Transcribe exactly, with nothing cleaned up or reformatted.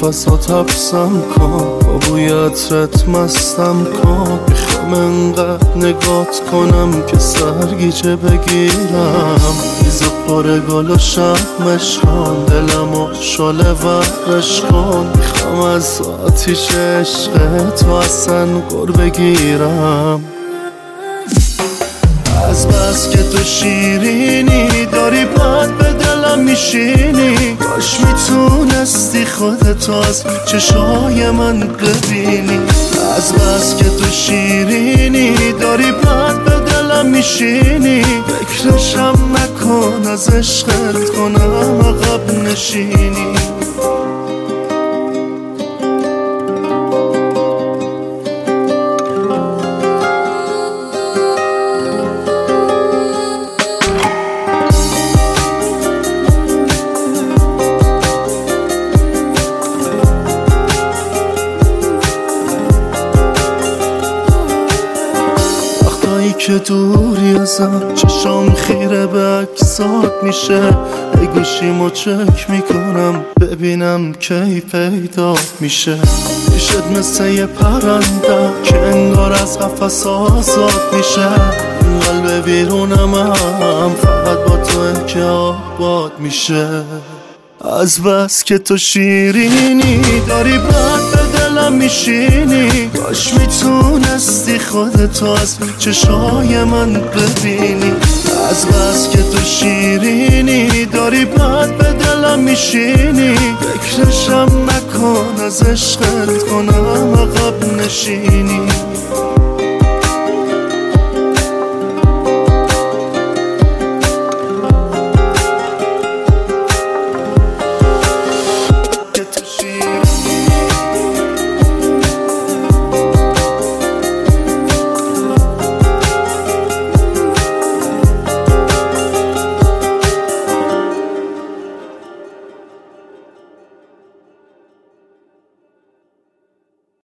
نفسات حبسم کن، با بوی عطرت مستم کن. میخوام انقدر نگات کنم که سرگیجه بگیرم. میز پر گل و شمعش کن، دلمو شعله ورش کن. میخوام از آتیش عشق تو اصلا گر بگیرم. از بس که تو شیرینی داری بد به دلم میشینی. کاش میتونستی خودتو از چشای من ببینی. از بس که تو شیرینی داری بد به دلم میشینی. فکرشم نکن از عشقت کنم عقب نشینی. که دوری ازم چشام خیره به عکسات میشه. ای گوشیمو چک میکنم ببینم کی پیدا میشه. پیشت مثل یه پرنده که انگار از قفس آزاد میشه. این قلب بیرونم هم فقط با تو که آباد میشه. از بس که تو شیرینی داری بد به دلم میشینی. کاش میتونستی خودتو از چشای من ببینی. از بس که تو شیرینی داری بد به دلم میشینی. فکرشم نکن از عشقت کنم عقب نشینی.